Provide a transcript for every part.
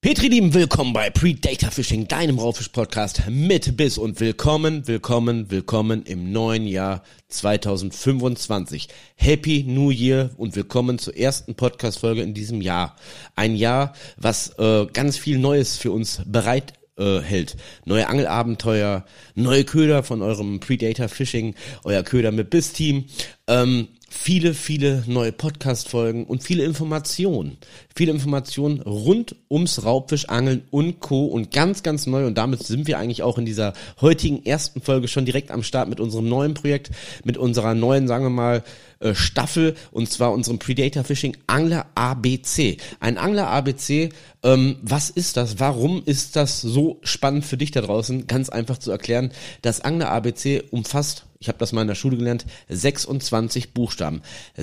Petri Lieben, willkommen bei Predator Fishing, deinem Raubfisch-Podcast mit Biss und willkommen im neuen Jahr 2025. Happy New Year und willkommen zur ersten Podcast-Folge in diesem Jahr. Ein Jahr, was ganz viel Neues für uns bereit hält. Neue Angelabenteuer, neue Köder von eurem Predator Fishing, euer Köder mit Biss-Team, viele neue Podcast-Folgen und viele Informationen rund ums Raubfischangeln und Co. und ganz neu, und damit sind wir eigentlich auch in dieser heutigen ersten Folge schon direkt am Start mit unserem neuen Projekt, mit unserer neuen, sagen wir mal, Staffel, und zwar unserem Predator Fishing Angler ABC. Ein Angler ABC, was ist das? Warum ist das so spannend für dich da draußen? Ganz einfach zu erklären. Das Angler ABC umfasst, ich habe das mal in der Schule gelernt, 26 Buchstaben.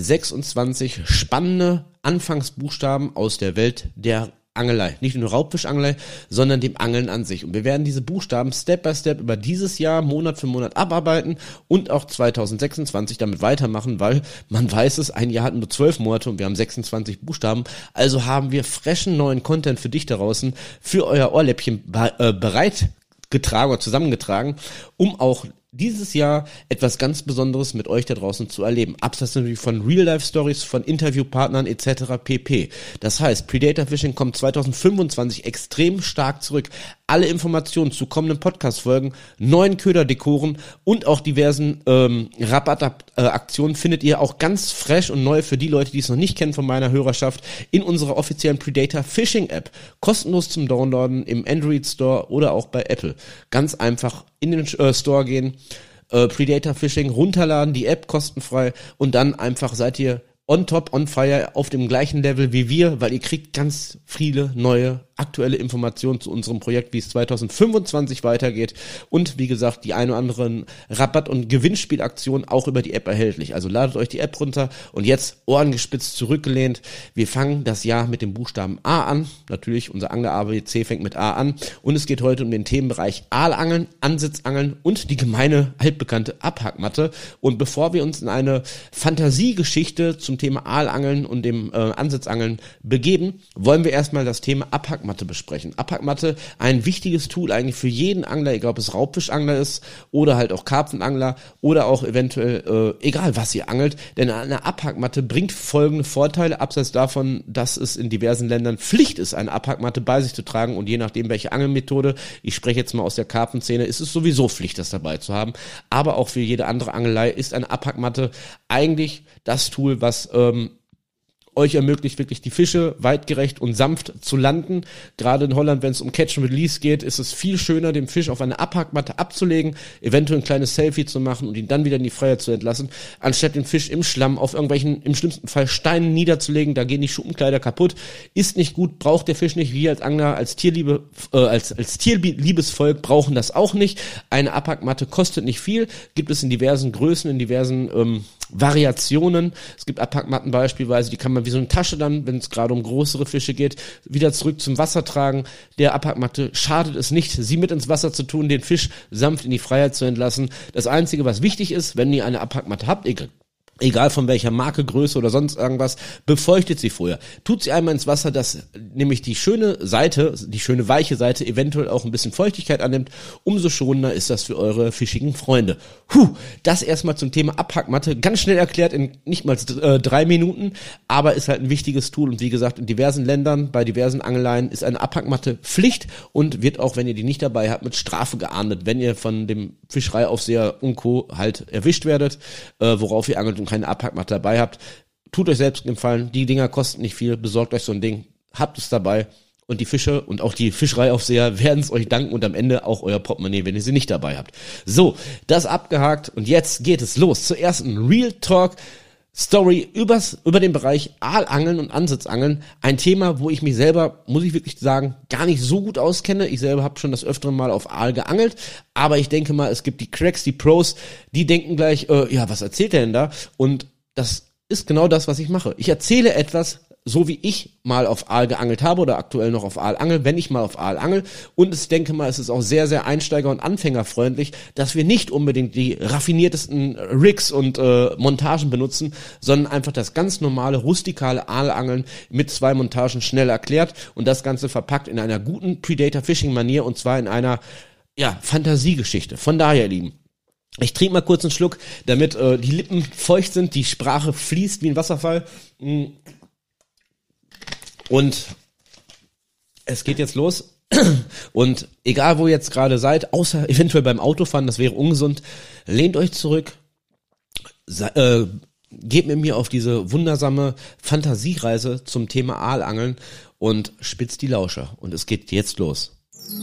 26 spannende Anfangsbuchstaben aus der Welt der Angelei. Nicht nur Raubfischangelei, sondern dem Angeln an sich. Und wir werden diese Buchstaben Step by Step über dieses Jahr Monat für Monat abarbeiten und auch 2026 damit weitermachen, weil man weiß es, ein Jahr hat nur 12 Monate und wir haben 26 Buchstaben. Also haben wir frischen neuen Content für dich da draußen, für euer Ohrläppchen bereitgetragen oder zusammengetragen, um auch dieses Jahr etwas ganz Besonderes mit euch da draußen zu erleben. Abseits natürlich von Real-Life-Stories, von Interviewpartnern etc. pp. Das heißt, Predator Fishing kommt 2025 extrem stark zurück. Alle Informationen zu kommenden Podcast-Folgen, neuen Köderdekoren und auch diversen Rabattaktionen findet ihr auch ganz fresh und neu für die Leute, die es noch nicht kennen von meiner Hörerschaft, in unserer offiziellen Predator Fishing App. Kostenlos zum Downloaden im Android Store oder auch bei Apple. Ganz einfach in den Store gehen, Predator Fishing runterladen, die App kostenfrei, und dann einfach seid ihr on top, on fire, auf dem gleichen Level wie wir, weil ihr kriegt ganz viele neue aktuelle Informationen zu unserem Projekt, wie es 2025 weitergeht, und wie gesagt, die ein oder anderen Rabatt- und Gewinnspielaktionen auch über die App erhältlich. Also ladet euch die App runter und jetzt Ohren gespitzt zurückgelehnt. Wir fangen das Jahr mit dem Buchstaben A an. Natürlich, unser Angler ABC fängt mit A an, und es geht heute um den Themenbereich Aalangeln, Ansitzangeln und die gemeine, altbekannte Abhackmatte. Und bevor wir uns in eine Fantasiegeschichte zum Thema Aalangeln und dem Ansitzangeln begeben, wollen wir erstmal das Thema Abhackmatte besprechen. Abhackmatte, ein wichtiges Tool eigentlich für jeden Angler, egal ob es Raubfischangler ist oder halt auch Karpfenangler oder auch eventuell, egal was ihr angelt, denn eine Abhackmatte bringt folgende Vorteile, abseits davon, dass es in diversen Ländern Pflicht ist, eine Abhackmatte bei sich zu tragen, und je nachdem welche Angelmethode, ich spreche jetzt mal aus der Karpfenszene, ist es sowieso Pflicht, das dabei zu haben, aber auch für jede andere Angelei ist eine Abhackmatte eigentlich das Tool, was euch ermöglicht, wirklich die Fische weitgerecht und sanft zu landen. Gerade in Holland, wenn es um Catch and Release geht, ist es viel schöner, den Fisch auf eine Abhackmatte abzulegen, eventuell ein kleines Selfie zu machen und ihn dann wieder in die Freiheit zu entlassen, anstatt den Fisch im Schlamm auf irgendwelchen, im schlimmsten Fall Steinen niederzulegen. Da gehen die Schuppenkleider kaputt. Ist nicht gut, braucht der Fisch nicht. Wir als Angler, als tierliebes Volk brauchen das auch nicht. Eine Abhackmatte kostet nicht viel, gibt es in diversen Größen, in diversen Variationen. Es gibt Abhackmatten beispielsweise, die kann man wie so eine Tasche dann, wenn es gerade um größere Fische geht, wieder zurück zum Wasser tragen. Der Abhackmatte schadet es nicht, sie mit ins Wasser zu tun, den Fisch sanft in die Freiheit zu entlassen. Das Einzige, was wichtig ist, wenn ihr eine Abhackmatte habt, egal von welcher Marke, Größe oder sonst irgendwas, befeuchtet sie vorher. Tut sie einmal ins Wasser, dass nämlich die schöne Seite, die schöne weiche Seite eventuell auch ein bisschen Feuchtigkeit annimmt. Umso schonender ist das für eure fischigen Freunde. Das erstmal zum Thema Abhackmatte. Ganz schnell erklärt in nicht mal 3 Minuten, aber ist halt ein wichtiges Tool. Und wie gesagt, in diversen Ländern, bei diversen Angeleien ist eine Abhackmatte Pflicht und wird auch, wenn ihr die nicht dabei habt, mit Strafe geahndet, wenn ihr von dem Fischereiaufseher und Co. halt erwischt werdet, worauf ihr angelt und keine Abhackmatte dabei habt. Tut euch selbst einen Gefallen, die Dinger kosten nicht viel, besorgt euch so ein Ding, habt es dabei, und die Fische und auch die Fischereiaufseher werden es euch danken und am Ende auch euer Portemonnaie, wenn ihr sie nicht dabei habt. So, das abgehakt, und jetzt geht es los zur ersten Real Talk Story über den Bereich Aalangeln und Ansitzangeln. Ein Thema, wo ich mich selber, muss ich wirklich sagen, gar nicht so gut auskenne. Ich selber habe schon das öfteren Mal auf Aal geangelt, aber ich denke mal, es gibt die Cracks, die Pros, die denken gleich, was erzählt er denn da? Und das ist genau das, was ich mache. Ich erzähle etwas so wie ich mal auf Aal geangelt habe oder aktuell noch auf Aal angel, wenn ich mal auf Aal angel. Und ich denke mal, es ist auch sehr, sehr einsteiger- und anfängerfreundlich, dass wir nicht unbedingt die raffiniertesten Rigs und Montagen benutzen, sondern einfach das ganz normale, rustikale Aalangeln mit 2 Montagen schnell erklärt und das Ganze verpackt in einer guten Predator-Fishing-Manier und zwar in einer Fantasiegeschichte. Von daher, ihr Lieben, ich trinke mal kurz einen Schluck, damit die Lippen feucht sind, die Sprache fließt wie ein Wasserfall. Und es geht jetzt los. Und egal, wo ihr jetzt gerade seid, außer eventuell beim Autofahren, das wäre ungesund, lehnt euch zurück, geht mit mir auf diese wundersame Fantasiereise zum Thema Aalangeln und spitzt die Lauscher. Und es geht jetzt los.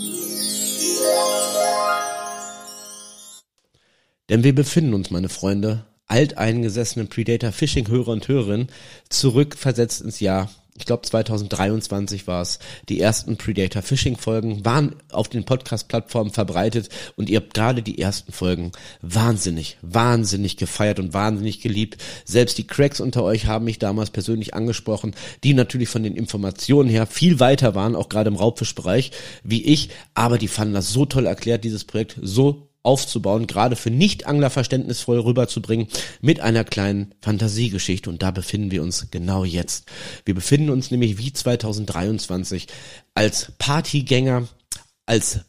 Denn wir befinden uns, meine Freunde, alteingesessenen Predator-Fishing-Hörer und Hörerinnen, zurückversetzt ins Jahr, ich glaube 2023 war es, die ersten Predator-Fishing-Folgen waren auf den Podcast-Plattformen verbreitet und ihr habt gerade die ersten Folgen wahnsinnig gefeiert und wahnsinnig geliebt. Selbst die Cracks unter euch haben mich damals persönlich angesprochen, die natürlich von den Informationen her viel weiter waren, auch gerade im Raubfischbereich, wie ich, aber die fanden das so toll erklärt, dieses Projekt so aufzubauen, gerade für Nicht-Angler verständnisvoll rüberzubringen mit einer kleinen Fantasiegeschichte und da befinden wir uns genau jetzt. Wir befinden uns nämlich wie 2023 als Partygänger, als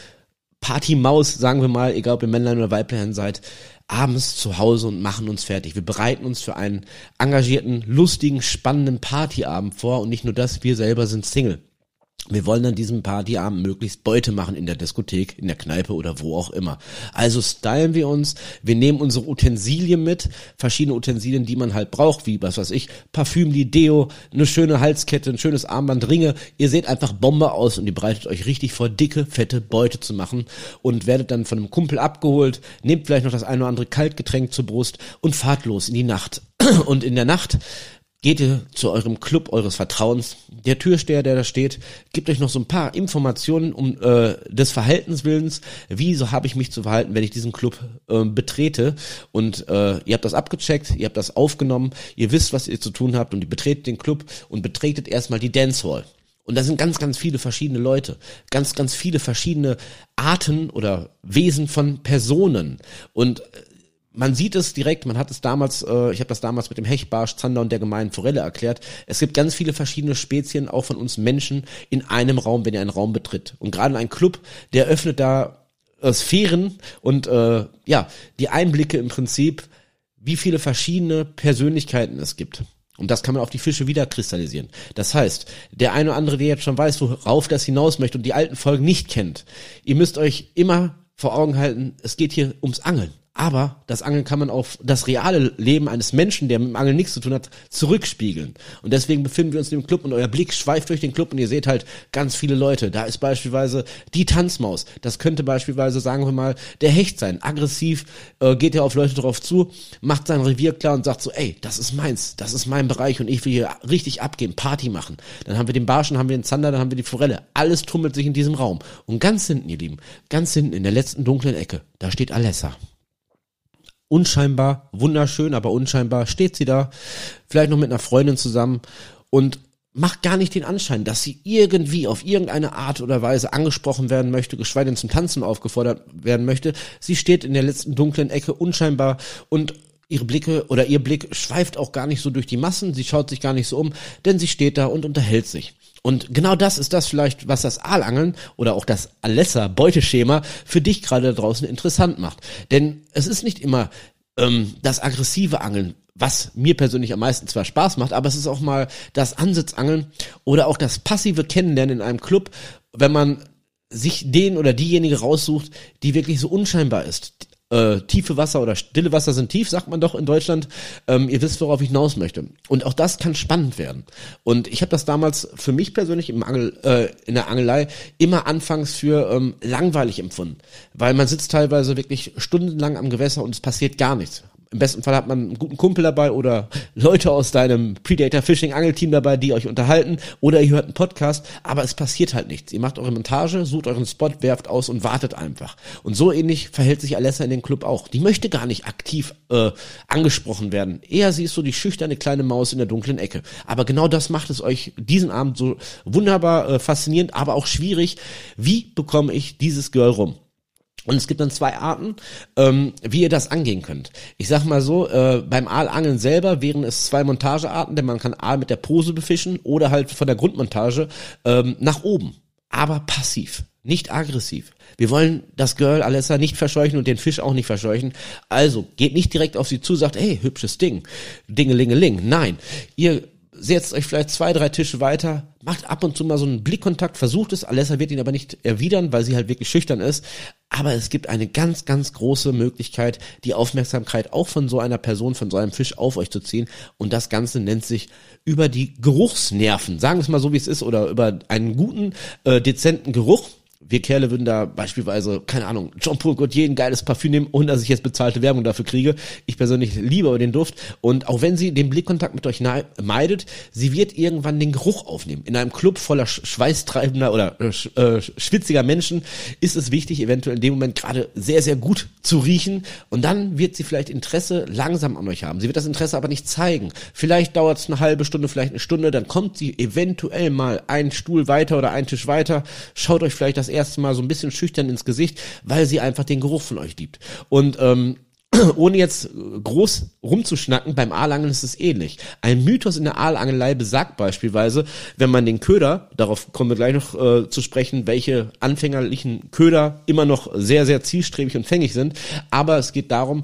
Partymaus, sagen wir mal, egal ob ihr Männlein oder Weiblein seid, abends zu Hause und machen uns fertig. Wir bereiten uns für einen engagierten, lustigen, spannenden Partyabend vor und nicht nur das, wir selber sind Single. Wir wollen an diesem Partyabend möglichst Beute machen in der Diskothek, in der Kneipe oder wo auch immer. Also stylen wir uns, wir nehmen unsere Utensilien mit, verschiedene Utensilien, die man halt braucht, wie, was weiß ich, Parfüm, Deo, eine schöne Halskette, ein schönes Armband, Ringe. Ihr seht einfach Bombe aus und ihr bereitet euch richtig vor, dicke, fette Beute zu machen und werdet dann von einem Kumpel abgeholt, nehmt vielleicht noch das eine oder andere Kaltgetränk zur Brust und fahrt los in die Nacht. Und in der Nacht geht ihr zu eurem Club eures Vertrauens. Der Türsteher, der da steht, gibt euch noch so ein paar Informationen des Verhaltenswillens. Wieso habe ich mich zu verhalten, wenn ich diesen Club betrete? Und ihr habt das abgecheckt, ihr habt das aufgenommen, ihr wisst, was ihr zu tun habt und ihr betretet den Club und betretet erstmal die Dancehall. Und da sind ganz, ganz viele verschiedene Leute, ganz, ganz viele verschiedene Arten oder Wesen von Personen. Und man sieht es direkt, man hat es damals, ich habe das damals mit dem Hecht, Barsch, Zander und der gemeinen Forelle erklärt. Es gibt ganz viele verschiedene Spezien, auch von uns Menschen, in einem Raum, wenn ihr einen Raum betritt. Und gerade ein Club, der öffnet da Sphären und die Einblicke im Prinzip, wie viele verschiedene Persönlichkeiten es gibt. Und das kann man auf die Fische wieder kristallisieren. Das heißt, der eine oder andere, der jetzt schon weiß, worauf das hinaus möchte und die alten Folgen nicht kennt, ihr müsst euch immer vor Augen halten, es geht hier ums Angeln. Aber das Angeln kann man auf das reale Leben eines Menschen, der mit dem Angeln nichts zu tun hat, zurückspiegeln. Und deswegen befinden wir uns in dem Club und euer Blick schweift durch den Club und ihr seht halt ganz viele Leute. Da ist beispielsweise die Tanzmaus. Das könnte beispielsweise, sagen wir mal, der Hecht sein. Aggressiv geht er auf Leute drauf zu, macht sein Revier klar und sagt so, ey, das ist meins, das ist mein Bereich und ich will hier richtig abgehen, Party machen. Dann haben wir den Barschen, haben wir den Zander, dann haben wir die Forelle. Alles tummelt sich in diesem Raum. Und ganz hinten, ihr Lieben, ganz hinten in der letzten dunklen Ecke, da steht Alessa. Unscheinbar, wunderschön, aber unscheinbar steht sie da, vielleicht noch mit einer Freundin zusammen und macht gar nicht den Anschein, dass sie irgendwie auf irgendeine Art oder Weise angesprochen werden möchte, geschweige denn zum Tanzen aufgefordert werden möchte. Sie steht in der letzten dunklen Ecke, unscheinbar und ihr Blick schweift auch gar nicht so durch die Massen, sie schaut sich gar nicht so um, denn sie steht da und unterhält sich. Und genau das ist das vielleicht, was das Aalangeln oder auch das Alessa-Beuteschema für dich gerade da draußen interessant macht. Denn es ist nicht immer das aggressive Angeln, was mir persönlich am meisten zwar Spaß macht, aber es ist auch mal das Ansitzangeln oder auch das passive Kennenlernen in einem Club, wenn man sich den oder diejenige raussucht, die wirklich so unscheinbar ist. Tiefe Wasser oder stille Wasser sind tief, sagt man doch in Deutschland. Ihr wisst, worauf ich hinaus möchte. Und auch das kann spannend werden. Und ich habe das damals für mich persönlich in der Angelei immer anfangs für langweilig empfunden. Weil man sitzt teilweise wirklich stundenlang am Gewässer und es passiert gar nichts. Im besten Fall hat man einen guten Kumpel dabei oder Leute aus deinem Predator Fishing Angelteam dabei, die euch unterhalten, oder ihr hört einen Podcast, aber es passiert halt nichts. Ihr macht eure Montage, sucht euren Spot, werft aus und wartet einfach. Und so ähnlich verhält sich Alessa in den Club auch. Die möchte gar nicht aktiv angesprochen werden. Eher sie ist so die schüchterne kleine Maus in der dunklen Ecke. Aber genau das macht es euch diesen Abend so wunderbar faszinierend, aber auch schwierig. Wie bekomme ich dieses Girl rum? Und es gibt dann 2 Arten, wie ihr das angehen könnt. Ich sag mal so, beim Aalangeln selber wären es 2 Montagearten, denn man kann Aal mit der Pose befischen oder halt von der Grundmontage nach oben, aber passiv, nicht aggressiv. Wir wollen das Girl Alessa nicht verscheuchen und den Fisch auch nicht verscheuchen. Also geht nicht direkt auf sie zu, sagt, hey, hübsches Ding, Dingelingeling. Nein, ihr setzt euch vielleicht 2, 3 Tische weiter, macht ab und zu mal so einen Blickkontakt, versucht es. Alessa wird ihn aber nicht erwidern, weil sie halt wirklich schüchtern ist. Aber es gibt eine ganz, ganz große Möglichkeit, die Aufmerksamkeit auch von so einer Person, von so einem Fisch auf euch zu ziehen. Und das Ganze nennt sich über die Geruchsnerven. Sagen wir es mal so, wie es ist, oder über einen guten, dezenten Geruch. Wir Kerle würden da beispielsweise, keine Ahnung, Jean-Paul Gaultier ein geiles Parfüm nehmen, ohne dass ich jetzt bezahlte Werbung dafür kriege. Ich persönlich liebe aber den Duft. Und auch wenn sie den Blickkontakt mit euch meidet, sie wird irgendwann den Geruch aufnehmen. In einem Club voller schweißtreibender oder schwitziger Menschen ist es wichtig, eventuell in dem Moment gerade sehr, sehr gut zu riechen. Und dann wird sie vielleicht Interesse langsam an euch haben. Sie wird das Interesse aber nicht zeigen. Vielleicht dauert es eine halbe Stunde, vielleicht eine Stunde. Dann kommt sie eventuell mal einen Stuhl weiter oder einen Tisch weiter, schaut euch vielleicht das erste Mal so ein bisschen schüchtern ins Gesicht, weil sie einfach den Geruch von euch liebt. Und ohne jetzt groß rumzuschnacken, beim Aalangeln ist es ähnlich. Ein Mythos in der Aalangelei besagt beispielsweise, wenn man den Köder, darauf kommen wir gleich noch zu sprechen, welche anfängerlichen Köder immer noch sehr, sehr zielstrebig und fängig sind, aber es geht darum,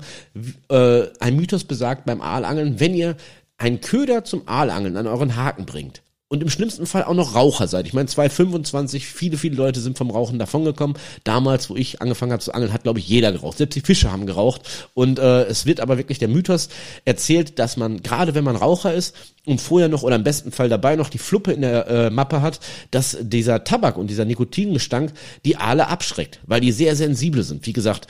ein Mythos besagt beim Aalangeln, wenn ihr einen Köder zum Aalangeln an euren Haken bringt, und im schlimmsten Fall auch noch Raucher seid. Ich meine, 2025, viele Leute sind vom Rauchen davongekommen. Damals, wo ich angefangen habe zu angeln, hat, glaube ich, jeder geraucht. Selbst die Fische haben geraucht. Und es wird aber wirklich der Mythos erzählt, dass man, gerade wenn man Raucher ist und vorher noch oder im besten Fall dabei noch die Fluppe in der Mappe hat, dass dieser Tabak und dieser Nikotingestank die Aale abschreckt, weil die sehr sensibel sind. Wie gesagt,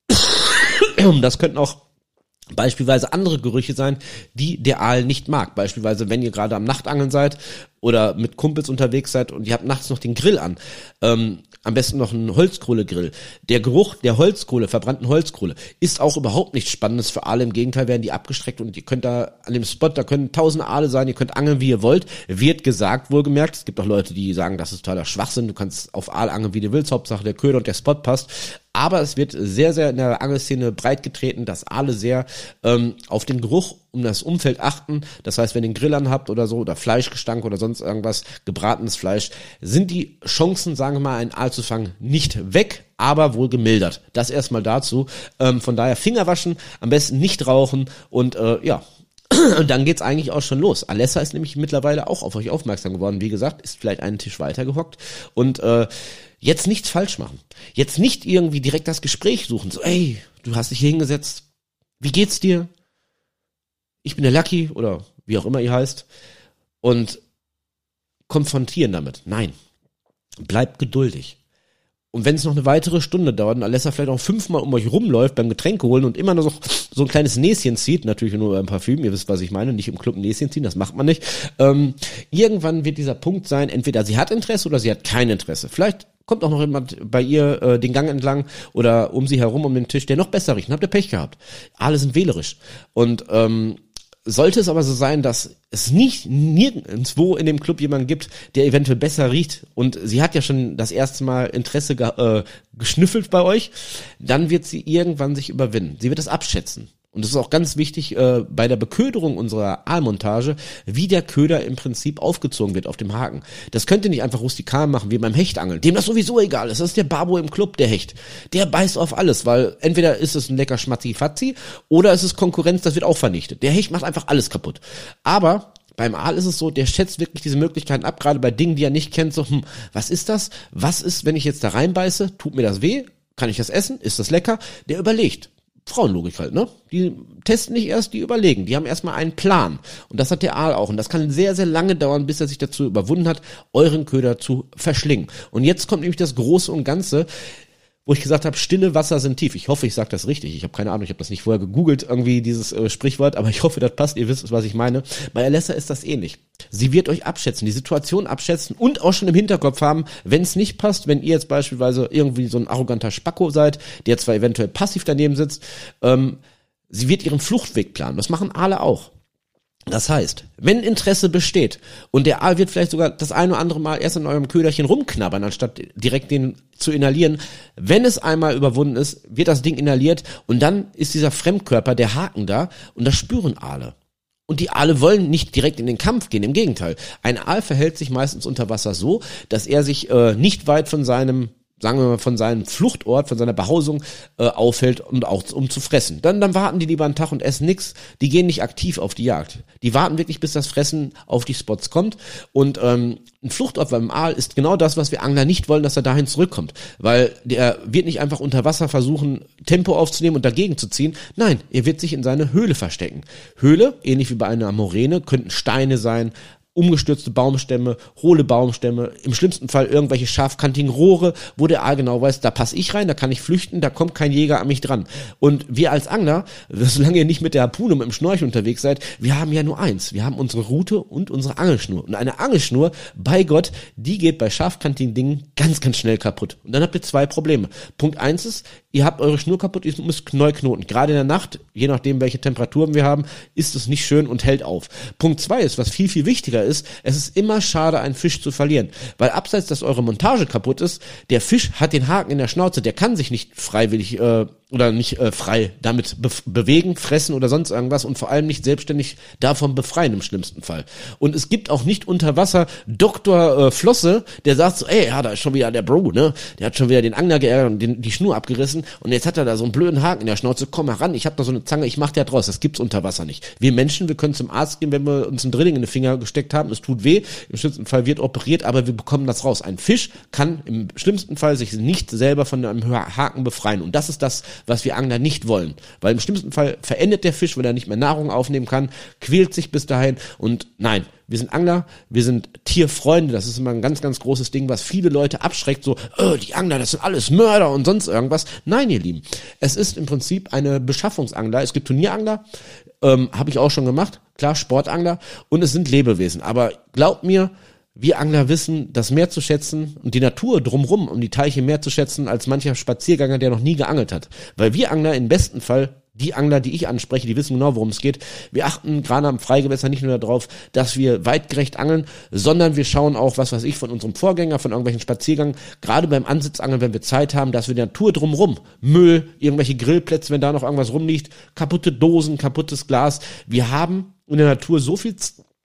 das könnten auch beispielsweise andere Gerüche sein, die der Aal nicht mag. Beispielsweise, wenn ihr gerade am Nachtangeln seid oder mit Kumpels unterwegs seid und ihr habt nachts noch den Grill an, am besten noch einen Holzkohlegrill. Der Geruch der Holzkohle, verbrannten Holzkohle, ist auch überhaupt nichts Spannendes für Aale. Im Gegenteil werden die abgestreckt und ihr könnt da an dem Spot, da können 1000 Aale sein, ihr könnt angeln, wie ihr wollt. Wird gesagt, wohlgemerkt. Es gibt auch Leute, die sagen, das ist totaler Schwachsinn. Du kannst auf Aal angeln, wie du willst. Hauptsache der Köder und der Spot passt. Aber es wird sehr, sehr in der Angelszene breit getreten, dass Aale sehr auf den Geruch um das Umfeld achten. Das heißt, wenn ihr den Grill anhabt oder so, oder Fleischgestank oder sonst irgendwas, gebratenes Fleisch, sind die Chancen, sagen wir mal, einen Aal zu fangen, nicht weg, aber wohl gemildert. Das erstmal dazu. Von daher Finger waschen, am besten nicht rauchen und ja. Und dann geht's eigentlich auch schon los. Alessa ist nämlich mittlerweile auch auf euch aufmerksam geworden. Wie gesagt, ist vielleicht einen Tisch weiter gehockt und jetzt nichts falsch machen. Jetzt nicht irgendwie direkt das Gespräch suchen. So, ey, du hast dich hier hingesetzt. Wie geht's dir? Ich bin der Lucky oder wie auch immer ihr heißt. Und konfrontieren damit. Nein. Bleibt geduldig. Und wenn es noch eine weitere Stunde dauert und Alessa vielleicht auch 5-mal um euch rumläuft beim Getränke holen und immer nur so ein kleines Näschen zieht, natürlich nur beim Parfüm, ihr wisst, was ich meine, nicht im Club ein Näschen ziehen, das macht man nicht. Irgendwann wird dieser Punkt sein, entweder sie hat Interesse oder sie hat kein Interesse. Vielleicht kommt auch noch jemand bei ihr den Gang entlang oder um sie herum um den Tisch, der noch besser riecht. Dann habt ihr Pech gehabt. Alle sind wählerisch. Und sollte es aber so sein, dass es nicht nirgendwo in dem Club jemanden gibt, der eventuell besser riecht und sie hat ja schon das erste Mal Interesse geschnüffelt bei euch, dann wird sie irgendwann sich überwinden. Sie wird das abschätzen. Und das ist auch ganz wichtig bei der Beköderung unserer Aalmontage, wie der Köder im Prinzip aufgezogen wird auf dem Haken. Das könnt ihr nicht einfach rustikal machen, wie beim Hechtangeln. Dem das sowieso egal ist. Das ist der Babo im Club, der Hecht. Der beißt auf alles, weil entweder ist es ein lecker Schmatzi-Fatzi oder es ist Konkurrenz, das wird auch vernichtet. Der Hecht macht einfach alles kaputt. Aber beim Aal ist es so, der schätzt wirklich diese Möglichkeiten ab, gerade bei Dingen, die er nicht kennt. So, was ist das? Was ist, wenn ich jetzt da reinbeiße? Tut mir das weh? Kann ich das essen? Ist das lecker? Der überlegt. Frauenlogik halt, ne? Die testen nicht erst, die überlegen. Die haben erstmal einen Plan. Und das hat der Aal auch. Und das kann sehr, sehr lange dauern, bis er sich dazu überwunden hat, euren Köder zu verschlingen. Und jetzt kommt nämlich das Große und Ganze. wo ich gesagt habe, stille Wasser sind tief. Ich hoffe, ich sage das richtig. Ich habe keine Ahnung, ich habe das nicht vorher gegoogelt, irgendwie dieses Sprichwort, aber ich hoffe, das passt, ihr wisst, was ich meine. Bei Alessa ist das ähnlich. Sie wird euch abschätzen, die Situation abschätzen und auch schon im Hinterkopf haben, wenn es nicht passt, wenn ihr jetzt beispielsweise irgendwie so ein arroganter Spacko seid, der zwar eventuell passiv daneben sitzt, sie wird ihren Fluchtweg planen. Das machen Aale auch. Das heißt, wenn Interesse besteht und der Aal wird vielleicht sogar das ein oder andere Mal erst in eurem Köderchen rumknabbern, anstatt direkt den zu inhalieren, wenn es einmal überwunden ist, wird das Ding inhaliert und dann ist dieser Fremdkörper, der Haken da und das spüren Aale. Und die Aale wollen nicht direkt in den Kampf gehen, im Gegenteil. Ein Aal verhält sich meistens unter Wasser so, dass er sich nicht weit von seinem, sagen wir mal, von seinem Fluchtort, von seiner Behausung aufhält und auch um zu fressen. Dann warten die lieber einen Tag und essen nix. Die gehen nicht aktiv auf die Jagd. Die warten wirklich, bis das Fressen auf die Spots kommt. Und ein Fluchtort beim Aal ist genau das, was wir Angler nicht wollen, dass er dahin zurückkommt. Weil der wird nicht einfach unter Wasser versuchen, Tempo aufzunehmen und dagegen zu ziehen. Nein, er wird sich in seine Höhle verstecken. Höhle, ähnlich wie bei einer Moräne, könnten Steine sein, umgestürzte Baumstämme, hohle Baumstämme, im schlimmsten Fall irgendwelche scharfkantigen Rohre, wo der Aal genau weiß, da passe ich rein, da kann ich flüchten, da kommt kein Jäger an mich dran. Und wir als Angler, solange ihr nicht mit der Harpune und mit dem Schnorchel unterwegs seid, wir haben ja nur eins, wir haben unsere Route und unsere Angelschnur. Und eine Angelschnur, bei Gott, die geht bei scharfkantigen Dingen ganz, ganz schnell kaputt. Und dann habt ihr zwei Probleme. Punkt 1 ist, ihr habt eure Schnur kaputt, ihr müsst neu knoten. Gerade in der Nacht, je nachdem welche Temperaturen wir haben, ist es nicht schön und hält auf. Punkt 2 ist, was viel, viel wichtiger ist, es ist immer schade, einen Fisch zu verlieren. Weil abseits, dass eure Montage kaputt ist, der Fisch hat den Haken in der Schnauze, der kann sich nicht freiwillig oder nicht frei damit bewegen, fressen oder sonst irgendwas und vor allem nicht selbstständig davon befreien im schlimmsten Fall. Und es gibt auch nicht unter Wasser Dr. Flosse, der sagt so, ey, ja, da ist schon wieder der Bro, ne? Der hat schon wieder den Angler geärgert und die Schnur abgerissen und jetzt hat er da so einen blöden Haken in der Schnauze, komm mal ran, ich hab da so eine Zange, ich mach der draus. Das gibt's unter Wasser nicht. Wir Menschen, wir können zum Arzt gehen, wenn wir uns einen Drilling in den Finger gesteckt haben, es tut weh, im schlimmsten Fall wird operiert, aber wir bekommen das raus. Ein Fisch kann im schlimmsten Fall sich nicht selber von einem Haken befreien und das ist das, was wir Angler nicht wollen. Weil im schlimmsten Fall verendet der Fisch, weil er nicht mehr Nahrung aufnehmen kann, quält sich bis dahin und nein, wir sind Angler, wir sind Tierfreunde, das ist immer ein ganz, ganz großes Ding, was viele Leute abschreckt, so, die Angler, das sind alles Mörder und sonst irgendwas. Nein, ihr Lieben, es ist im Prinzip eine Beschaffungsangler, es gibt Turnierangler, habe ich auch schon gemacht, klar, Sportangler und es sind Lebewesen, aber glaubt mir, wir Angler wissen, das Meer zu schätzen und die Natur drumrum, um die Teiche mehr zu schätzen, als mancher Spaziergänger, der noch nie geangelt hat. Weil wir Angler im besten Fall, die Angler, die ich anspreche, die wissen genau, worum es geht. Wir achten gerade am Freigewässer nicht nur darauf, dass wir weitgerecht angeln, sondern wir schauen auch, was weiß ich, von unserem Vorgänger, von irgendwelchen Spaziergängen, gerade beim Ansitzangeln, wenn wir Zeit haben, dass wir die Natur drumrum, Müll, irgendwelche Grillplätze, wenn da noch irgendwas rumliegt, kaputte Dosen, kaputtes Glas. Wir haben in der Natur so viel,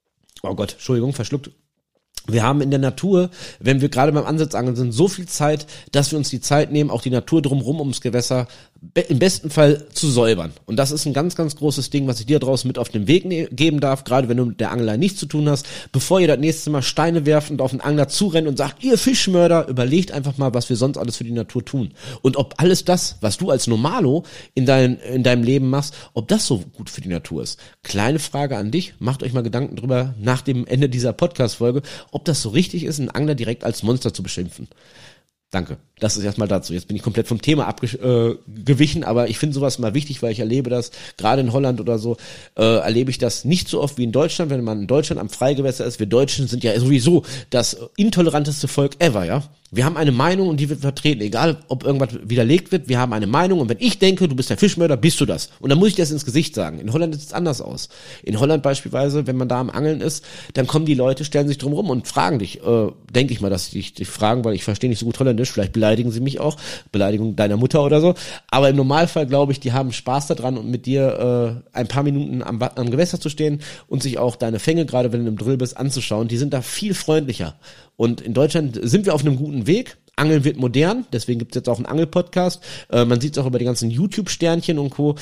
oh Gott, Entschuldigung, verschluckt. Wir haben in der Natur, wenn wir gerade beim Ansitzangeln sind, so viel Zeit, dass wir uns die Zeit nehmen, auch die Natur drumherum ums Gewässer im besten Fall zu säubern. Und das ist ein ganz, ganz großes Ding, was ich dir draußen mit auf den Weg geben darf, gerade wenn du mit der Angelei nichts zu tun hast. Bevor ihr das nächste Mal Steine werft und auf den Angler zurennt und sagt, ihr Fischmörder, überlegt einfach mal, was wir sonst alles für die Natur tun. Und ob alles das, was du als Normalo in deinem Leben machst, ob das so gut für die Natur ist. Kleine Frage an dich, macht euch mal Gedanken drüber nach dem Ende dieser Podcast-Folge, ob das so richtig ist, einen Angler direkt als Monster zu beschimpfen. Danke. Das ist erstmal dazu. Jetzt bin ich komplett vom Thema abgewichen, aber ich finde sowas mal wichtig, weil ich erlebe das, gerade in Holland oder so, erlebe ich das nicht so oft wie in Deutschland, wenn man in Deutschland am Freigewässer ist. Wir Deutschen sind ja sowieso das intoleranteste Volk ever, ja. Wir haben eine Meinung und die wird vertreten, egal ob irgendwas widerlegt wird, wir haben eine Meinung und wenn ich denke, du bist der Fischmörder, bist du das. Und dann muss ich das ins Gesicht sagen. In Holland sieht es anders aus. In Holland beispielsweise, wenn man da am Angeln ist, dann kommen die Leute, stellen sich drum rum und fragen dich, denke ich mal, dass die dich fragen, weil ich verstehe nicht so gut Holländisch, vielleicht beleidigen sie mich auch, Beleidigung deiner Mutter oder so, aber im Normalfall glaube ich, die haben Spaß daran und mit dir ein paar Minuten am Gewässer zu stehen und sich auch deine Fänge, gerade wenn du im Drill bist, anzuschauen, die sind da viel freundlicher. Und in Deutschland sind wir auf einem guten Weg. Angeln wird modern, deswegen gibt es jetzt auch einen Angel-Podcast. Man sieht es auch über die ganzen YouTube-Sternchen und Co.,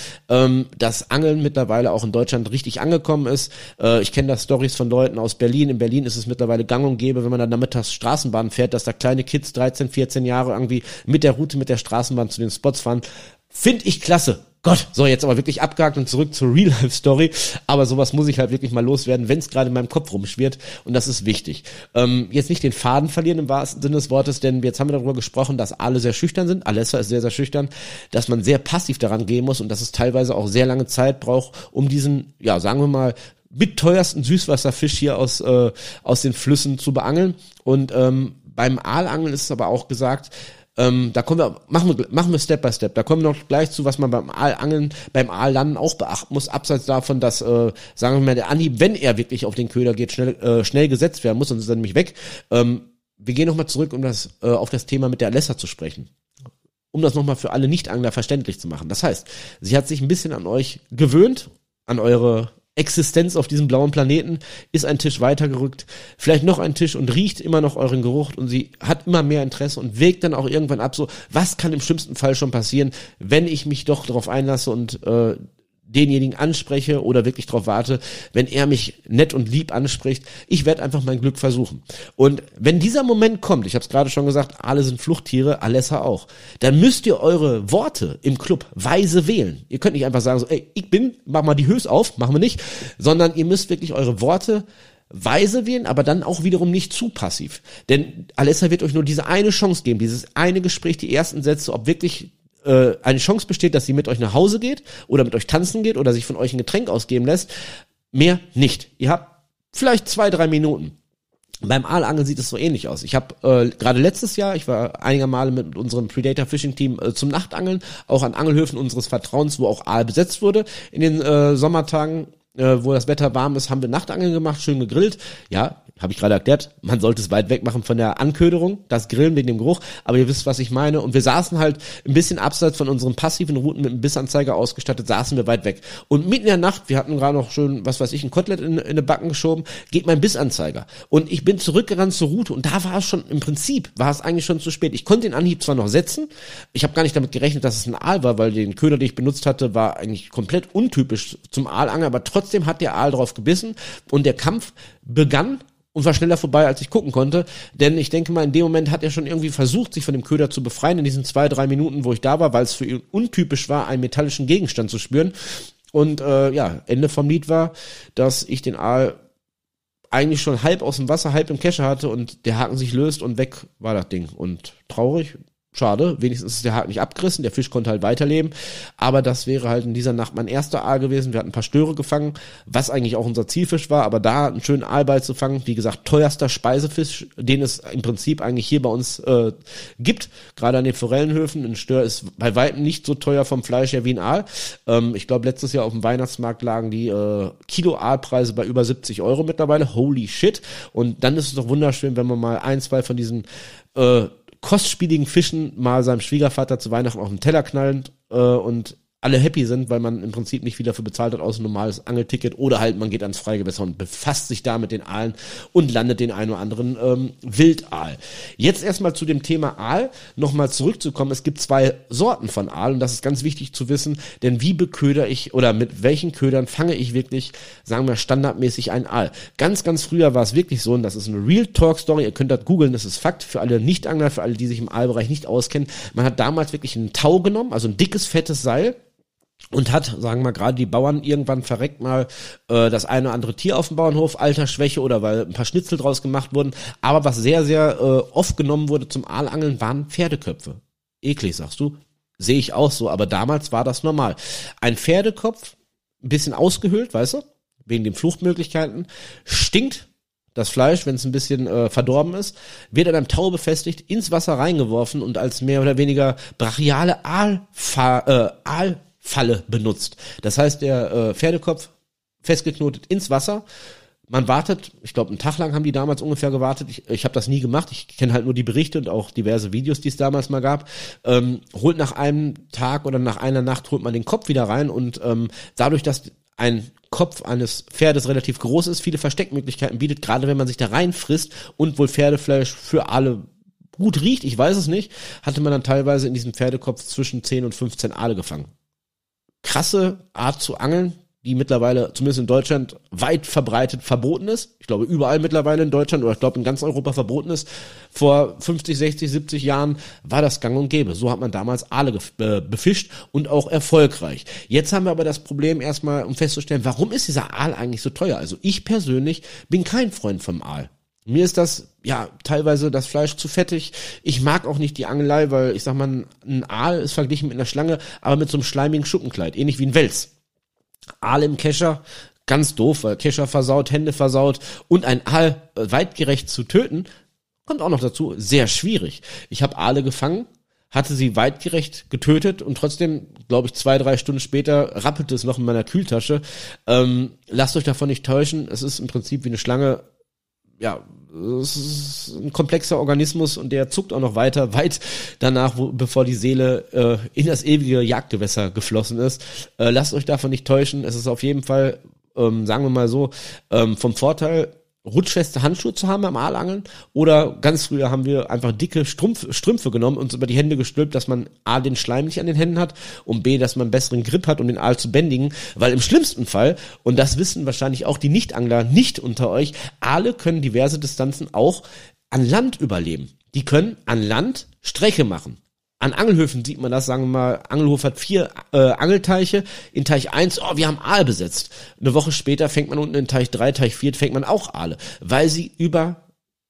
dass Angeln mittlerweile auch in Deutschland richtig angekommen ist. Ich kenne da Stories von Leuten aus Berlin. In Berlin ist es mittlerweile gang und gäbe, wenn man dann nachmittags Straßenbahn fährt, dass da kleine Kids, 13, 14 Jahre irgendwie mit der Route, mit der Straßenbahn zu den Spots fahren. Finde ich klasse. Gott, so jetzt aber wirklich abgehakt und zurück zur Real-Life-Story, aber sowas muss ich halt wirklich mal loswerden, wenn es gerade in meinem Kopf rumschwirrt und das ist wichtig. Jetzt nicht den Faden verlieren im wahrsten Sinne des Wortes, denn jetzt haben wir darüber gesprochen, dass Aale sehr schüchtern sind, Alessa ist sehr, sehr schüchtern, dass man sehr passiv daran gehen muss und dass es teilweise auch sehr lange Zeit braucht, um diesen, ja, sagen wir mal, mitteuersten Süßwasserfisch hier aus den Flüssen zu beangeln und beim Aalangeln ist es aber auch gesagt, da machen wir Step by Step. Da kommen wir noch gleich zu, was man beim Aalangeln, beim Aallanden auch beachten muss, abseits davon, dass, sagen wir mal, der Anhieb, wenn er wirklich auf den Köder geht, schnell gesetzt werden muss, sonst ist er nämlich weg. Wir gehen nochmal zurück, um auf das Thema mit der Alessa zu sprechen. Um das nochmal für alle Nicht-Angler verständlich zu machen. Das heißt, sie hat sich ein bisschen an euch gewöhnt, an eure Existenz auf diesem blauen Planeten, ist ein Tisch weitergerückt, vielleicht noch ein Tisch und riecht immer noch euren Geruch und sie hat immer mehr Interesse und wägt dann auch irgendwann ab, so, was kann im schlimmsten Fall schon passieren, wenn ich mich doch darauf einlasse und denjenigen anspreche oder wirklich darauf warte, wenn er mich nett und lieb anspricht, ich werde einfach mein Glück versuchen. Und wenn dieser Moment kommt, ich habe es gerade schon gesagt, alle sind Fluchttiere, Alessa auch, dann müsst ihr eure Worte im Club weise wählen. Ihr könnt nicht einfach sagen, so, ey, mach mal die Hös auf, machen wir nicht, sondern ihr müsst wirklich eure Worte weise wählen, aber dann auch wiederum nicht zu passiv. Denn Alessa wird euch nur diese eine Chance geben, dieses eine Gespräch, die ersten Sätze, ob wirklich eine Chance besteht, dass sie mit euch nach Hause geht oder mit euch tanzen geht oder sich von euch ein Getränk ausgeben lässt. Mehr nicht. Ihr habt vielleicht 2-3 Minuten. Beim Aalangeln sieht es so ähnlich aus. Ich habe gerade letztes Jahr, ich war einiger Male mit unserem Predator Fishing Team zum Nachtangeln, auch an Angelhöfen unseres Vertrauens, wo auch Aal besetzt wurde. In den Sommertagen, wo das Wetter warm ist, haben wir Nachtangeln gemacht, schön gegrillt. Ja, habe ich gerade erklärt, man sollte es weit weg machen von der Anköderung, das Grillen wegen dem Geruch, aber ihr wisst, was ich meine. Und wir saßen halt ein bisschen abseits von unseren passiven Routen mit einem Bissanzeiger ausgestattet, saßen wir weit weg. Und mitten in der Nacht, wir hatten gerade noch schön, was weiß ich, ein Kotelett in eine Backen geschoben, geht mein Bissanzeiger. Und ich bin zurückgerannt zur Route und da war es schon, im Prinzip war es eigentlich schon zu spät. Ich konnte den Anhieb zwar noch setzen, ich habe gar nicht damit gerechnet, dass es ein Aal war, weil den Köder, den ich benutzt hatte, war eigentlich komplett untypisch zum Aalangeln, aber trotzdem hat der Aal drauf gebissen und der Kampf begann und war schneller vorbei, als ich gucken konnte, denn ich denke mal, in dem Moment hat er schon irgendwie versucht, sich von dem Köder zu befreien, in diesen 2-3 Minuten, wo ich da war, weil es für ihn untypisch war, einen metallischen Gegenstand zu spüren. Und Ende vom Lied war, dass ich den Aal eigentlich schon halb aus dem Wasser, halb im Kescher hatte und der Haken sich löst und weg war das Ding. Und traurig, schade, wenigstens ist der Haken nicht abgerissen, der Fisch konnte halt weiterleben, aber das wäre halt in dieser Nacht mein erster Aal gewesen. Wir hatten ein paar Störe gefangen, was eigentlich auch unser Zielfisch war, aber da einen schönen Aalball zu fangen, wie gesagt, teuerster Speisefisch, den es im Prinzip eigentlich hier bei uns gibt, gerade an den Forellenhöfen. Ein Stör ist bei weitem nicht so teuer vom Fleisch her wie ein Aal. Ich glaube, letztes Jahr auf dem Weihnachtsmarkt lagen die Kilo-Aalpreise bei über 70 Euro mittlerweile, holy shit. Und dann ist es doch wunderschön, wenn man mal 1-2 von diesen kostspieligen Fischen mal seinem Schwiegervater zu Weihnachten auf den Teller knallt und alle happy sind, weil man im Prinzip nicht viel dafür bezahlt hat, außer ein normales Angelticket oder halt man geht ans Freigewässer und befasst sich da mit den Aalen und landet den einen oder anderen Wildaal. Jetzt erstmal zu dem Thema Aal nochmal zurückzukommen. Es gibt 2 Sorten von Aal und das ist ganz wichtig zu wissen, denn wie beköder ich oder mit welchen Ködern fange ich wirklich, sagen wir standardmäßig einen Aal. Ganz, ganz früher war es wirklich so und das ist eine Real Talk Story, ihr könnt das googeln, das ist Fakt für alle Nicht-Angler, für alle, die sich im Aalbereich nicht auskennen. Man hat damals wirklich einen Tau genommen, also ein dickes, fettes Seil, und hat, sagen wir mal, gerade die Bauern irgendwann verreckt mal das eine oder andere Tier auf dem Bauernhof, Altersschwäche oder weil ein paar Schnitzel draus gemacht wurden. Aber was sehr, sehr oft genommen wurde zum Aalangeln, waren Pferdeköpfe. Eklig, sagst du? Sehe ich auch so, aber damals war das normal. Ein Pferdekopf, ein bisschen ausgehöhlt, weißt du, wegen den Fluchtmöglichkeiten, stinkt das Fleisch, wenn es ein bisschen verdorben ist, wird an einem Tau befestigt, ins Wasser reingeworfen und als mehr oder weniger brachiale Aalfalle benutzt. Das heißt, der Pferdekopf festgeknotet ins Wasser. Man wartet, ich glaube, einen Tag lang haben die damals ungefähr gewartet. Ich habe das nie gemacht. Ich kenne halt nur die Berichte und auch diverse Videos, die es damals mal gab. Holt nach einem Tag oder nach einer Nacht holt man den Kopf wieder rein und dadurch, dass ein Kopf eines Pferdes relativ groß ist, viele Versteckmöglichkeiten bietet, gerade wenn man sich da reinfrisst und wohl Pferdefleisch für alle gut riecht, ich weiß es nicht, hatte man dann teilweise in diesem Pferdekopf zwischen 10 und 15 Aale gefangen. Krasse Art zu angeln, die mittlerweile, zumindest in Deutschland, weit verbreitet verboten ist. Ich glaube, überall mittlerweile in Deutschland oder ich glaube in ganz Europa verboten ist. Vor 50, 60, 70 Jahren war das gang und gäbe. So hat man damals Aale befischt und auch erfolgreich. Jetzt haben wir aber das Problem erstmal, um festzustellen, warum ist dieser Aal eigentlich so teuer? Also ich persönlich bin kein Freund vom Aal. Mir ist das, ja, teilweise das Fleisch zu fettig. Ich mag auch nicht die Angelei, weil ich sag mal, ein Aal ist verglichen mit einer Schlange, aber mit so einem schleimigen Schuppenkleid, ähnlich wie ein Wels. Aal im Kescher, ganz doof, weil Kescher versaut, Hände versaut und ein Aal weitgerecht zu töten, kommt auch noch dazu, sehr schwierig. Ich habe Aale gefangen, hatte sie weitgerecht getötet und trotzdem, glaube ich, 2-3 Stunden später rappelte es noch in meiner Kühltasche. Lasst euch davon nicht täuschen, es ist im Prinzip wie eine Schlange, ja, es ist ein komplexer Organismus und der zuckt auch noch weiter, weit danach, bevor die Seele in das ewige Jagdgewässer geflossen ist. Lasst euch davon nicht täuschen. Es ist auf jeden Fall, sagen wir mal so, vom Vorteil, rutschfeste Handschuhe zu haben beim Aalangeln oder ganz früher haben wir einfach dicke Strümpfe genommen und uns über die Hände gestülpt, dass man A, den Schleim nicht an den Händen hat und B, dass man einen besseren Grip hat, um den Aal zu bändigen, weil im schlimmsten Fall, und das wissen wahrscheinlich auch die Nichtangler nicht unter euch, Aale können diverse Distanzen auch an Land überleben. Die können an Land Strecke machen. An Angelhöfen sieht man das, sagen wir mal, Angelhof hat 4 Angelteiche, in Teich 1, wir haben Aal besetzt. Eine Woche später fängt man unten in Teich 3, Teich 4, fängt man auch Aale, weil sie über